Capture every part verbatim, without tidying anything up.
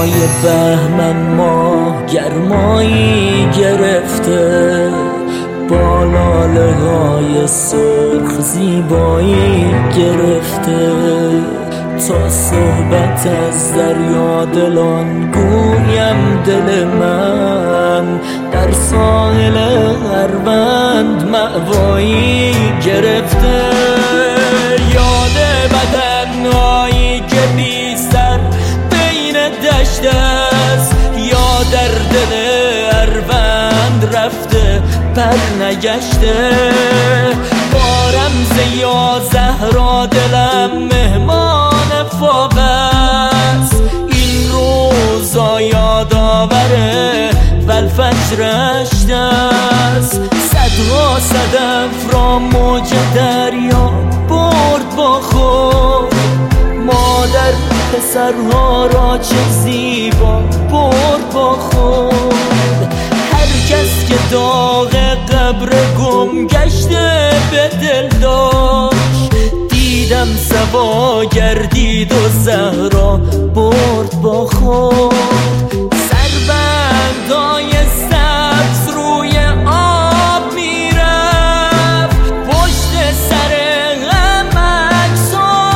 مای بهمن ماه گرمایی گرفته، با لاله های سرخ زیبایی گرفته. تا صحبت از دریا دلان گویم دل من، در ساحل اروند مأوایی گرفته. یاد بدنهایی که بی سر بین دشت است، یا در دل اروند رفته پر نگشته. با رمز یا زهرا دلم مهمان فاق است، این روزا یادآور والفجر اشت است. صدها صدف را موج دریا برد با خود، مادر پسرها را چه زیبا برد با خود. هر کس که داغ قبر گم گشته به دل داشت، دیدم سوا گردید و زهرا برد با خود. سربندای سبز روی آب میرفت، پشت سر غم عکس‌ها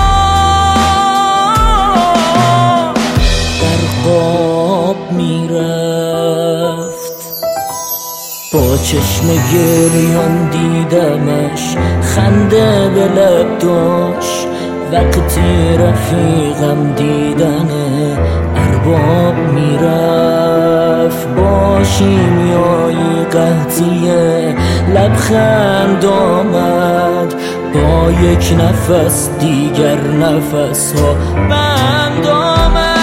در خواب میرفت. با چشم گریان دیدمش خنده به لب داشت، وقتی رفیقم دیدن ارباب میرفت. با شیمیایی قحطیه لبخند آمد، با یک نفس دیگر نفس ها بند آمد.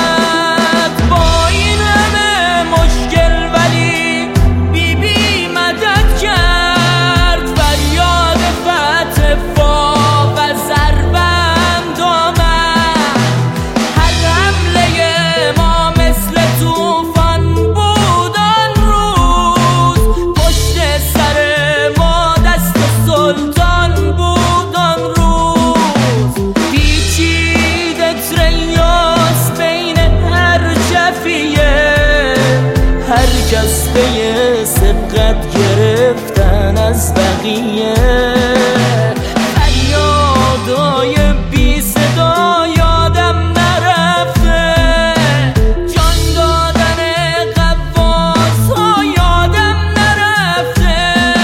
جذبه سبقت گرفتن از بقیه، فریادای بی صدا یادم نرفته، جان دادن قواس ها یادم نرفته.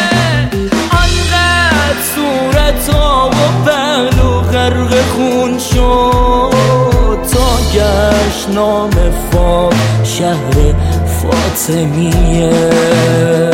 آنقدر صورت ها و پهلو غرق خون شد، تا گشت نام فاک شهر فاطمیه.